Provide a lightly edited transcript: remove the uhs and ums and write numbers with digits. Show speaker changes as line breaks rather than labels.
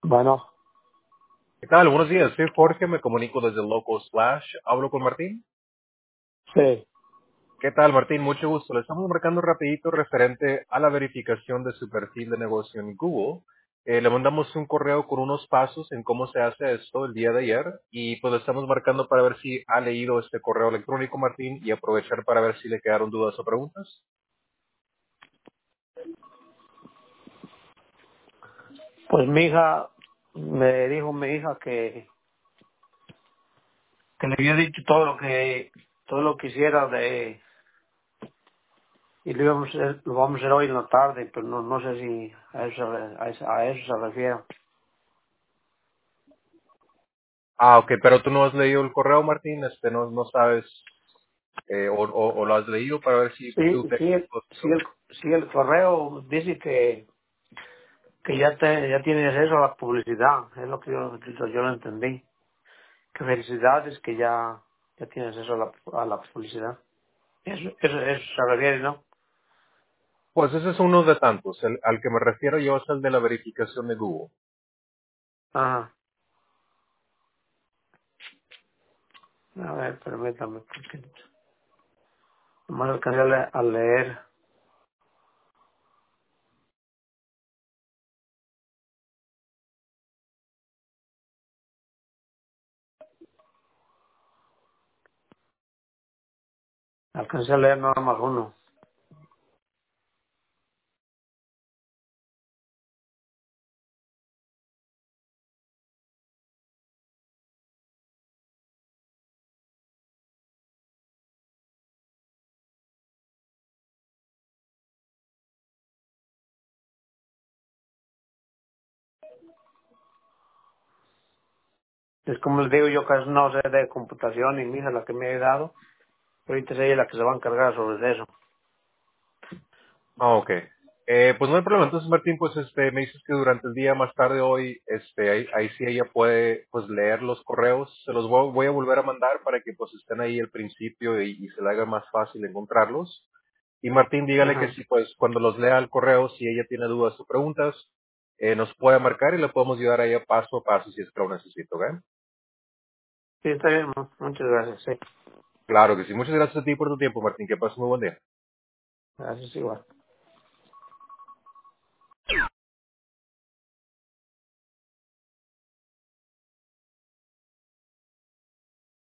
Bueno,
¿Qué tal? Buenos días. Soy Jorge, me comunico desde Local Slash. ¿Hablo con Martín?
sí.
¿Qué tal, Martín? Mucho gusto. Le estamos marcando rapidito referente a la verificación de su perfil de negocio en Google. Le mandamos un correo con unos pasos en cómo se hace esto el día de ayer y pues le estamos marcando para ver si ha leído este correo electrónico, Martín, y aprovechar para ver si le quedaron dudas o preguntas.
Pues mi hija, me dijo mi hija que le había dicho todo lo que hiciera y lo vamos a hacer hoy en la tarde, pero no sé si a eso se refiere.
Ah, ok, pero tú no has leído el correo, Martín, no sabes, o lo has leído para ver si
Sí,
tú te...
sí, sí, el correo dice que ya tienes eso a la publicidad, es lo que yo lo entendí. Que felicidades que ya tienes eso a la publicidad. Eso se refiere, ¿no?
Pues ese es uno de tantos. Al que me refiero yo es el de la verificación de Google.
Ajá. A ver, permítame, porque nomás alcancé a leer. Alcancé a leer nada más uno. Es como les digo, yo casi no sé de computación y mi hija la que me ha ayudado. Ahorita es ella la que se va a encargar sobre eso.
Ah, ok. Pues no hay problema. Entonces, Martín, pues me dices que durante el día más tarde hoy, ahí sí ella puede pues leer los correos. Se los voy a volver a mandar para que pues estén ahí al principio y se le haga más fácil encontrarlos. Y Martín, dígale que
Ajá.
si pues cuando los lea el correo, si ella tiene dudas o preguntas, nos puede marcar y le podemos ayudar a ella paso a paso si es que lo necesito, ¿ok?
Sí, está bien, muchas gracias, sí.
Claro que sí. Muchas gracias a ti por tu tiempo, Martín. Que pases muy buen día.
Gracias igual.